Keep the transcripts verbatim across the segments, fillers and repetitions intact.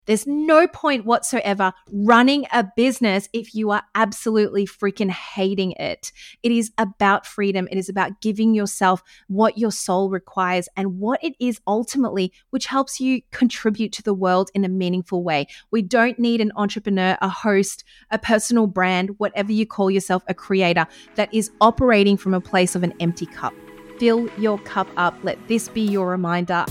There's no point whatsoever running a business if you are absolutely freaking hating it. It is about freedom. It is about giving yourself what your soul requires and what it is ultimately, which helps you contribute to the world in a meaningful way. We don't need an entrepreneur, a host, a personal brand, whatever you call yourself, a creator that is operating from a place of an empty cup. Fill your cup up. Let this be your reminder.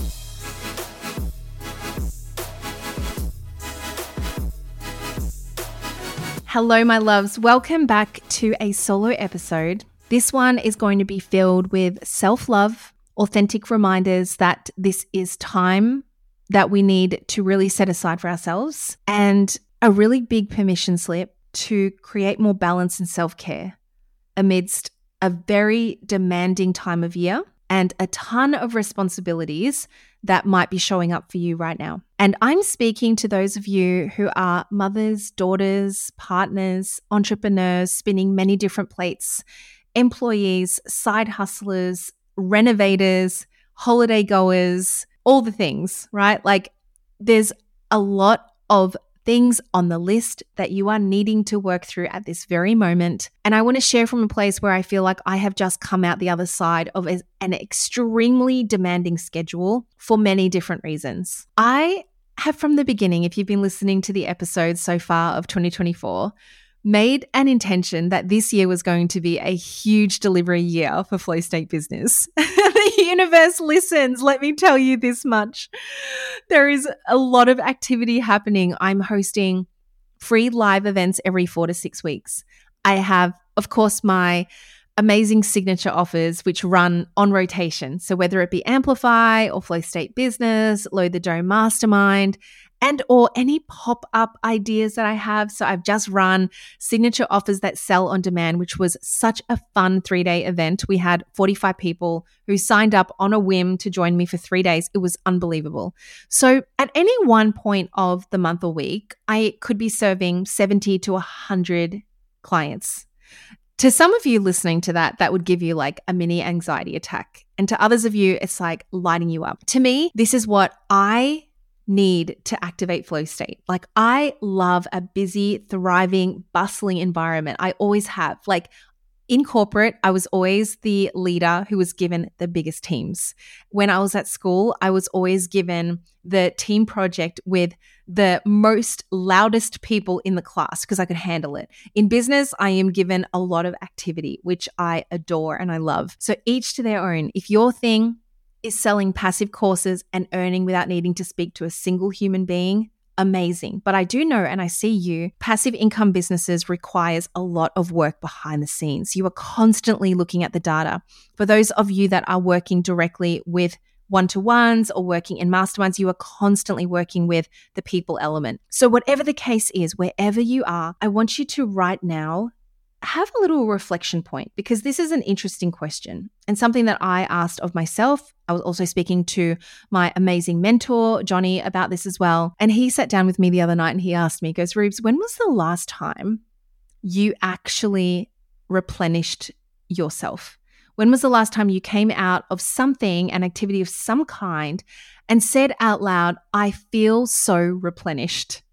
Hello, my loves. Welcome back to a solo episode. This one is going to be filled with self-love, authentic reminders that this is time that we need to really set aside for ourselves, and a really big permission slip to create more balance and self-care amidst a very demanding time of year and a ton of responsibilities that might be showing up for you right now. And I'm speaking to those of you who are mothers, daughters, partners, entrepreneurs, spinning many different plates, employees, side hustlers, renovators, holiday goers, all the things, right? Like there's a lot of things on the list that you are needing to work through at this very moment. And I want to share from a place where I feel like I have just come out the other side of a, an extremely demanding schedule for many different reasons. I have from the beginning, if you've been listening to the episodes so far of twenty twenty-four, made an intention that this year was going to be a huge delivery year for Flow State Business. The universe listens, let me tell you this much. There is a lot of activity happening. I'm hosting free live events every four to six weeks. I have, of course, my amazing signature offers, which run on rotation. So whether it be Amplify or Flow State Business, Load the Dome Mastermind, and or any pop-up ideas that I have. So I've just run signature offers that sell on demand, which was such a fun three-day event. We had forty-five people who signed up on a whim to join me for three days. It was unbelievable. So at any one point of the month or week, I could be serving seventy to one hundred clients. To some of you listening to that, that would give you like a mini anxiety attack. And to others of you, it's like lighting you up. To me, this is what I need to activate flow state. Like I love a busy, thriving, bustling environment. I always have. Like in corporate, I was always the leader who was given the biggest teams. When I was at school, I was always given the team project with the most loudest people in the class because I could handle it. In business, I am given a lot of activity, which I adore and I love. So each to their own. If your thing is selling passive courses and earning without needing to speak to a single human being, amazing. But I do know, and I see you, passive income businesses requires a lot of work behind the scenes. You are constantly looking at the data. For those of you that are working directly with one-to-ones or working in masterminds, you are constantly working with the people element. So whatever the case is, wherever you are, I want you to right now have a little reflection point, because this is an interesting question and something that I asked of myself. I was also speaking to my amazing mentor, Johnny, about this as well. And he sat down with me the other night and he asked me, he goes, Rubes, when was the last time you actually replenished yourself? When was the last time you came out of something, an activity of some kind, and said out loud, I feel so replenished?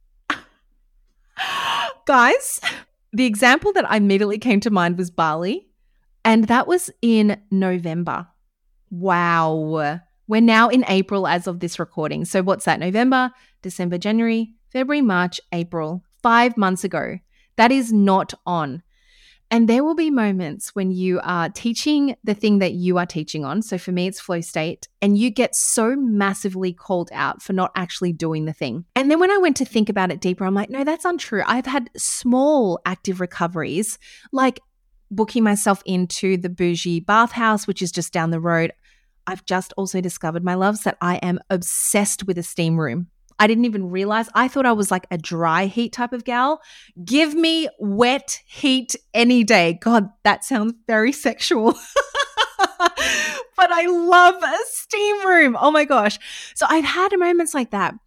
Guys, the example that immediately came to mind was Bali, and that was in November. Wow. We're now in April as of this recording. So what's that? November, December, January, February, March, April, five months ago. That is not on. And there will be moments when you are teaching the thing that you are teaching on. So for me, it's flow state, and you get so massively called out for not actually doing the thing. And then when I went to think about it deeper, I'm like, no, that's untrue. I've had small active recoveries, like booking myself into the bougie bathhouse, which is just down the road. I've just also discovered, my loves, that I am obsessed with a steam room. I didn't even realize. I thought I was like a dry heat type of gal. Give me wet heat any day. God, that sounds very sexual. But I love a steam room. Oh my gosh. So I've had moments like that. And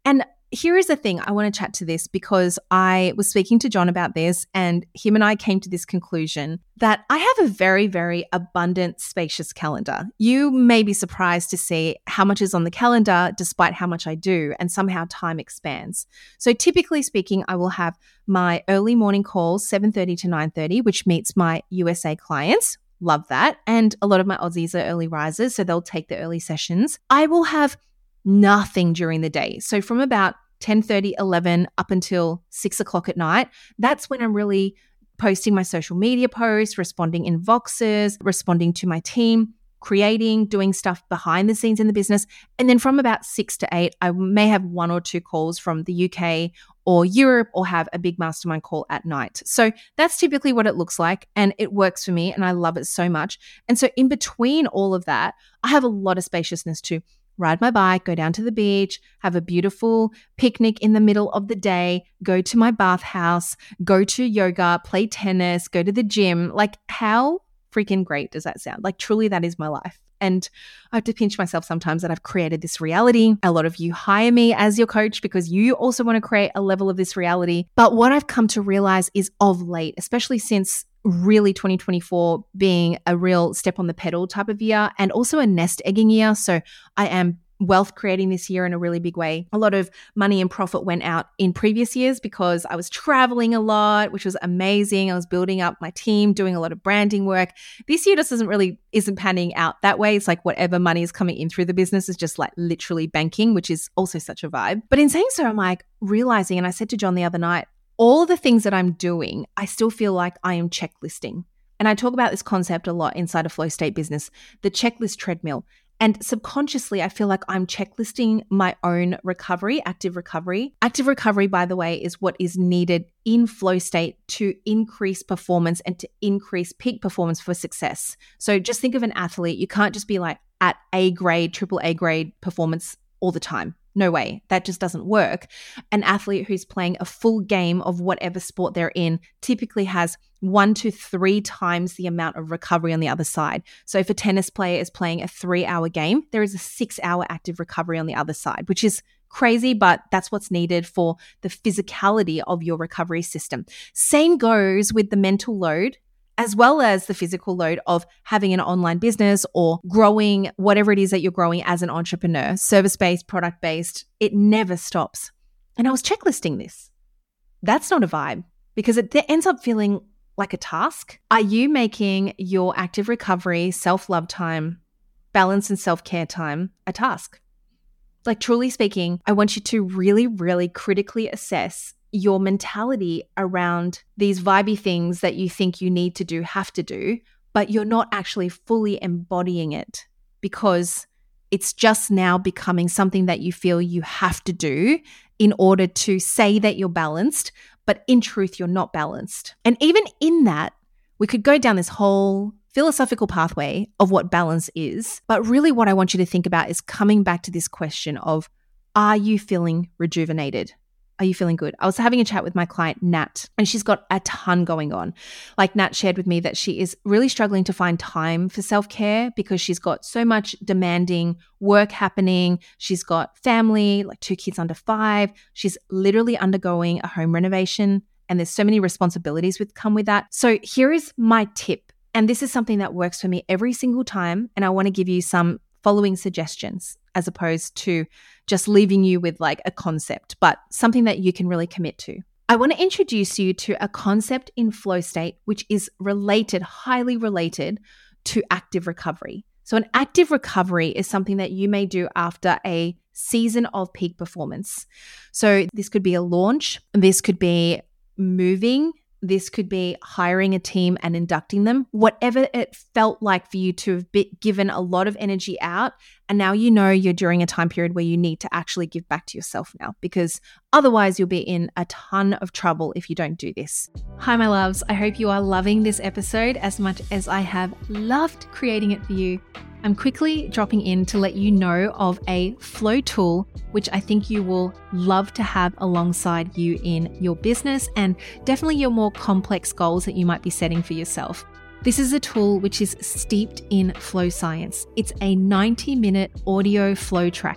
here is the thing. I want to chat to this because I was speaking to John about this, and him and I came to this conclusion that I have a very, very abundant, spacious calendar. You may be surprised to see how much is on the calendar despite how much I do, and somehow time expands. So typically speaking, I will have my early morning calls, seven thirty to nine thirty, which meets my U S A clients. Love that. And a lot of my Aussies are early risers, so they'll take the early sessions. I will have nothing during the day. So from about ten thirty, eleven up until six o'clock at night, that's when I'm really posting my social media posts, responding in Voxes, responding to my team, creating, doing stuff behind the scenes in the business. And then from about six to eight, I may have one or two calls from the U K or Europe, or have a big mastermind call at night. So that's typically what it looks like, and it works for me, and I love it so much. And so in between all of that, I have a lot of spaciousness to ride my bike, go down to the beach, have a beautiful picnic in the middle of the day, go to my bathhouse, go to yoga, play tennis, go to the gym. Like, how freaking great does that sound? Like, truly, that is my life. And I have to pinch myself sometimes that I've created this reality. A lot of you hire me as your coach because you also want to create a level of this reality. But what I've come to realize is of late, especially since really twenty twenty-four being a real step on the pedal type of year, and also a nest egging year. So I am wealth creating this year in a really big way. A lot of money and profit went out in previous years because I was traveling a lot, which was amazing. I was building up my team, doing a lot of branding work. This year just isn't really, isn't panning out that way. It's like whatever money is coming in through the business is just like literally banking, which is also such a vibe. But in saying so, I'm like realizing, and I said to John the other night, all the things that I'm doing, I still feel like I am checklisting. And I talk about this concept a lot inside of Flow State Business, the checklist treadmill. And subconsciously, I feel like I'm checklisting my own recovery, active recovery. Active recovery, by the way, is what is needed in flow state to increase performance and to increase peak performance for success. So just think of an athlete. You can't just be like at A grade, triple A grade performance all the time. No way. That just doesn't work. An athlete who's playing a full game of whatever sport they're in typically has one to three times the amount of recovery on the other side. So if a tennis player is playing a three-hour game, there is a six-hour active recovery on the other side, which is crazy, but that's what's needed for the physicality of your recovery system. Same goes with the mental load, as well as the physical load of having an online business or growing whatever it is that you're growing as an entrepreneur, service-based, product-based. It never stops. And I was checklisting this. That's not a vibe, because it ends up feeling like a task. Are you making your active recovery, self-love time, balance and self-care time a task? Like, truly speaking, I want you to really, really critically assess your mentality around these vibey things that you think you need to do, have to do, but you're not actually fully embodying it because it's just now becoming something that you feel you have to do in order to say that you're balanced, but in truth, you're not balanced. And even in that, we could go down this whole philosophical pathway of what balance is. But really what I want you to think about is coming back to this question of, are you feeling rejuvenated? Are you feeling good? I was having a chat with my client, Nat, and she's got a ton going on. Like, Nat shared with me that she is really struggling to find time for self-care because she's got so much demanding work happening. She's got family, like two kids under five. She's literally undergoing a home renovation, and there's so many responsibilities that come with that. So here is my tip. And this is something that works for me every single time. And I want to give you some following suggestions as opposed to just leaving you with like a concept, but something that you can really commit to. I want to introduce you to a concept in flow state, which is related, highly related to active recovery. So an active recovery is something that you may do after a season of peak performance. So this could be a launch. This could be moving. This could be hiring a team and inducting them, whatever it felt like for you to have been given a lot of energy out. And now you know you're during a time period where you need to actually give back to yourself now, because otherwise you'll be in a ton of trouble if you don't do this. Hi, my loves. I hope you are loving this episode as much as I have loved creating it for you. I'm quickly dropping in to let you know of a flow tool, which I think you will love to have alongside you in your business and definitely your more complex goals that you might be setting for yourself. This is a tool which is steeped in flow science. It's a ninety minute audio flow track,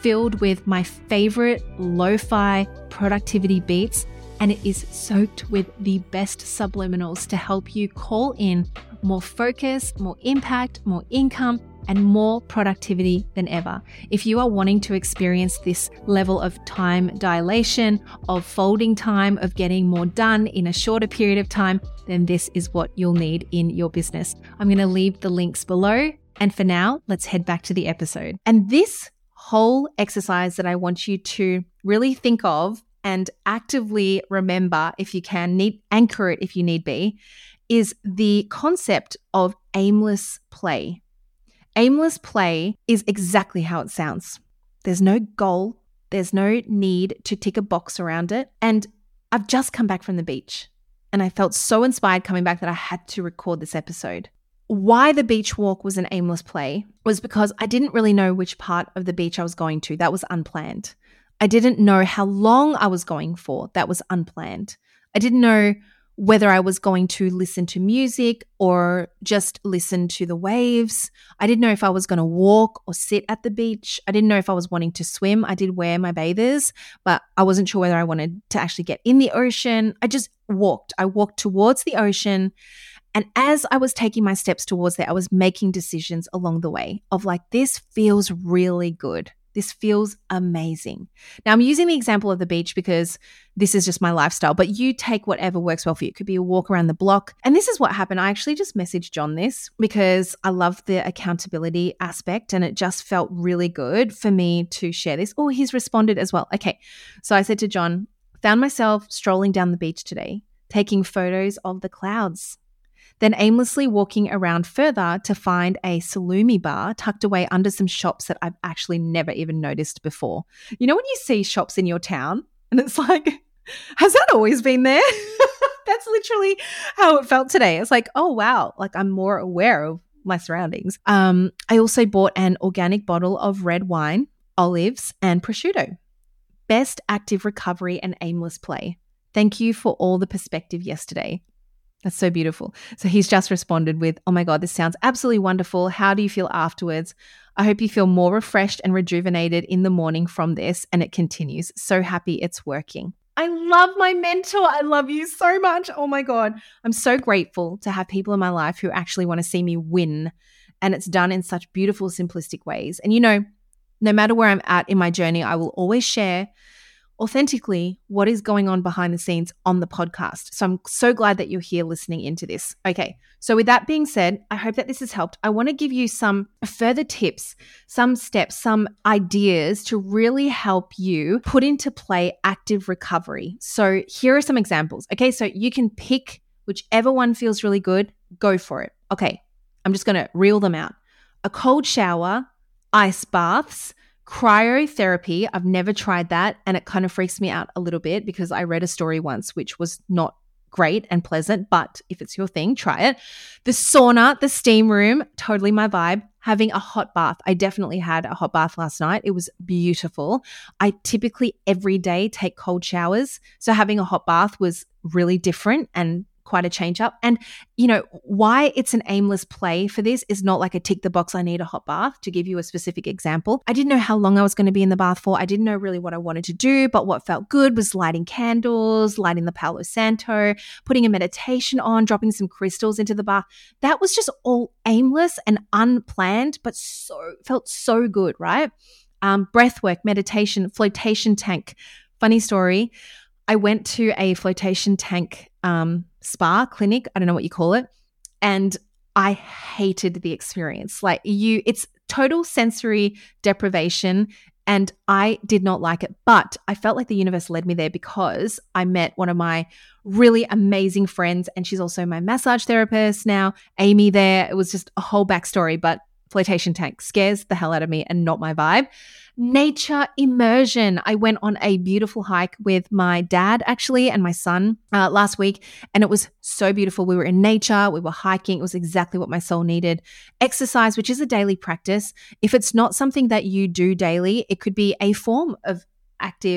filled with my favorite lo-fi productivity beats, and it is soaked with the best subliminals to help you call in more focus, more impact, more income, and more productivity than ever. If you are wanting to experience this level of time dilation, of folding time, of getting more done in a shorter period of time, then this is what you'll need in your business. I'm going to leave the links below. And for now, let's head back to the episode. And this whole exercise that I want you to really think of and actively remember, if you can, need anchor it if you need be, is the concept of aimless play. Aimless play is exactly how it sounds. There's no goal. There's no need to tick a box around it. And I've just come back from the beach and I felt so inspired coming back that I had to record this episode. Why the beach walk was an aimless play was because I didn't really know which part of the beach I was going to. That was unplanned. I didn't know how long I was going for. That was unplanned. I didn't know whether I was going to listen to music or just listen to the waves. I didn't know if I was going to walk or sit at the beach. I didn't know if I was wanting to swim. I did wear my bathers, but I wasn't sure whether I wanted to actually get in the ocean. I just walked. I walked towards the ocean. And as I was taking my steps towards there, I was making decisions along the way of like, this feels really good. This feels amazing. Now, I'm using the example of the beach because this is just my lifestyle, but you take whatever works well for you. It could be a walk around the block. And this is what happened. I actually just messaged John this because I love the accountability aspect and it just felt really good for me to share this. Oh, he's responded as well. Okay. So I said to John, found myself strolling down the beach today, taking photos of the clouds. Then aimlessly walking around further to find a salumi bar tucked away under some shops that I've actually never even noticed before. You know when you see shops in your town and it's like, has that always been there? That's literally how it felt today. It's like, oh, wow, like I'm more aware of my surroundings. Um, I also bought an organic bottle of red wine, olives, and prosciutto. Best active recovery and aimless play. Thank you for all the perspective yesterday. That's so beautiful. So he's just responded with, oh my God, this sounds absolutely wonderful. How do you feel afterwards? I hope you feel more refreshed and rejuvenated in the morning from this. And it continues. So happy it's working. I love my mentor. I love you so much. Oh my God. I'm so grateful to have people in my life who actually want to see me win. And it's done in such beautiful, simplistic ways. And you know, no matter where I'm at in my journey, I will always share authentically what is going on behind the scenes on the podcast. So I'm so glad that you're here listening into this. Okay, so with that being said, I hope that this has helped. I want to give you some further tips, some steps, some ideas to really help you put into play active recovery. So here are some examples. Okay, so you can pick whichever one feels really good, go for it. Okay, I'm just going to reel them out. A cold shower, ice baths, cryotherapy. I've never tried that and it kind of freaks me out a little bit because I read a story once which was not great and pleasant, but if it's your thing, try it. The sauna, the steam room, totally my vibe. Having a hot bath. I definitely had a hot bath last night. It was beautiful. I typically every day take cold showers, so having a hot bath was really different and quite a change up. And, you know, why it's an aimless play for this is not like a tick the box, I need a hot bath, to give you a specific example. I didn't know how long I was going to be in the bath for. I didn't know really what I wanted to do, but what felt good was lighting candles, lighting the Palo Santo, putting a meditation on, dropping some crystals into the bath. That was just all aimless and unplanned, but so felt so good, right? Um, breath work, meditation, flotation tank. Funny story. I went to a flotation tank um, spa clinic. I don't know what you call it. And I hated the experience. Like you, it's total sensory deprivation and I did not like it. But I felt like the universe led me there because I met one of my really amazing friends and she's also my massage therapist now, Amy there. It was just a whole backstory, but flotation tank scares the hell out of me and not my vibe. Nature immersion. I went on a beautiful hike with my dad actually and my son uh, last week and it was so beautiful. We were in nature, we were hiking. It was exactly what my soul needed. Exercise, which is a daily practice. If it's not something that you do daily, it could be a form of active,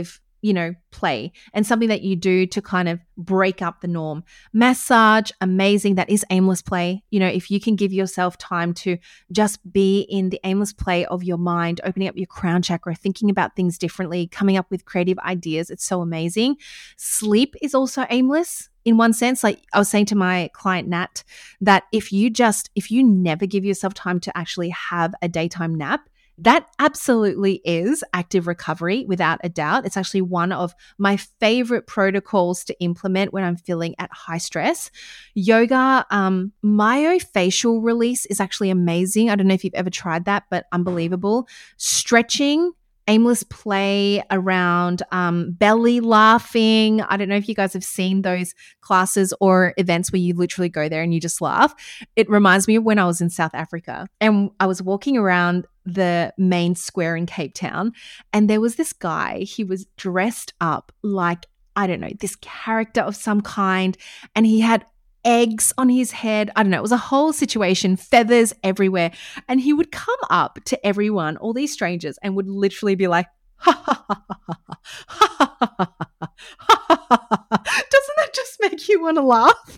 you know, play and something that you do to kind of break up the norm. Massage, amazing. That is aimless play. You know, if you can give yourself time to just be in the aimless play of your mind, opening up your crown chakra, thinking about things differently, coming up with creative ideas, it's so amazing. Sleep is also aimless in one sense. Like I was saying to my client, Nat, that if you just, if you never give yourself time to actually have a daytime nap, that absolutely is active recovery without a doubt. It's actually one of my favorite protocols to implement when I'm feeling at high stress. Yoga, um, myofascial release is actually amazing. I don't know if you've ever tried that, but unbelievable. Stretching, aimless play around um, belly laughing. I don't know if you guys have seen those classes or events where you literally go there and you just laugh. It reminds me of when I was in South Africa and I was walking around the main square in Cape Town, and there was this guy. He was dressed up like, I don't know, this character of some kind, and he had eggs on his head. I don't know. It was a whole situation, feathers everywhere. And he would come up to everyone, all these strangers, and would literally be like, ha ha ha ha ha ha ha ha. Doesn't that just make you want to laugh?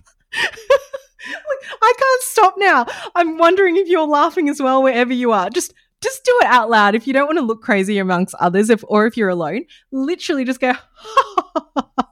Like, I can't stop now. I'm wondering if you're laughing as well wherever you are. Just just do it out loud. If you don't want to look crazy amongst others, if or if you're alone, literally just go, ha ha ha ha.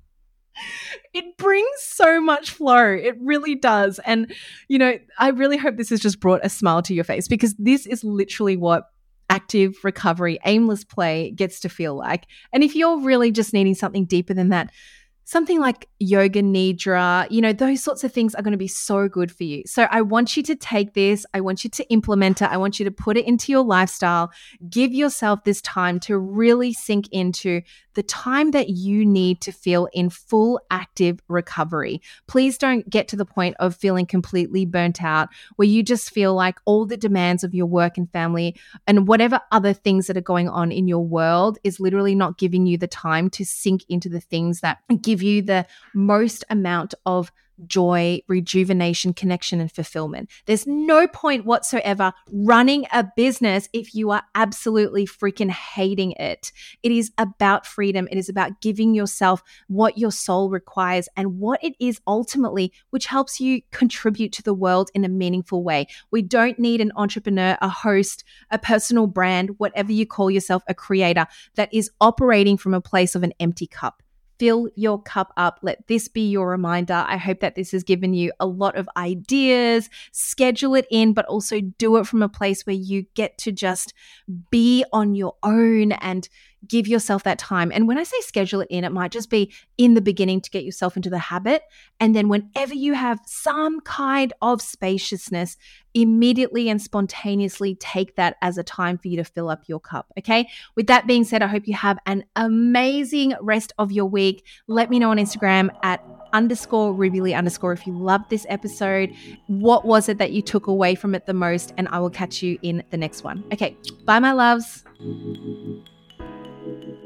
It brings so much flow. It really does. And, you know, I really hope this has just brought a smile to your face, because this is literally what active recovery, aimless play gets to feel like. And if you're really just needing something deeper than that, something like yoga nidra, you know, those sorts of things are going to be so good for you. So I want you to take this. I want you to implement it. I want you to put it into your lifestyle. Give yourself this time to really sink into the time that you need to feel in full active recovery. Please don't get to the point of feeling completely burnt out where you just feel like all the demands of your work and family and whatever other things that are going on in your world is literally not giving you the time to sink into the things that give you the most amount of joy, rejuvenation, connection, and fulfillment. There's no point whatsoever running a business if you are absolutely freaking hating it. It is about freedom. It is about giving yourself what your soul requires and what it is ultimately, which helps you contribute to the world in a meaningful way. We don't need an entrepreneur, a host, a personal brand, whatever you call yourself, a creator that is operating from a place of an empty cup. Fill your cup up. Let this be your reminder. I hope that this has given you a lot of ideas. Schedule it in, but also do it from a place where you get to just be on your own and give yourself that time. And when I say schedule it in, it might just be in the beginning to get yourself into the habit. And then whenever you have some kind of spaciousness, immediately and spontaneously take that as a time for you to fill up your cup. Okay. With that being said, I hope you have an amazing rest of your week. Let me know on Instagram at underscore rubylee underscore if you loved this episode. What was it that you took away from it the most? And I will catch you in the next one. Okay. Bye, my loves. Thank you.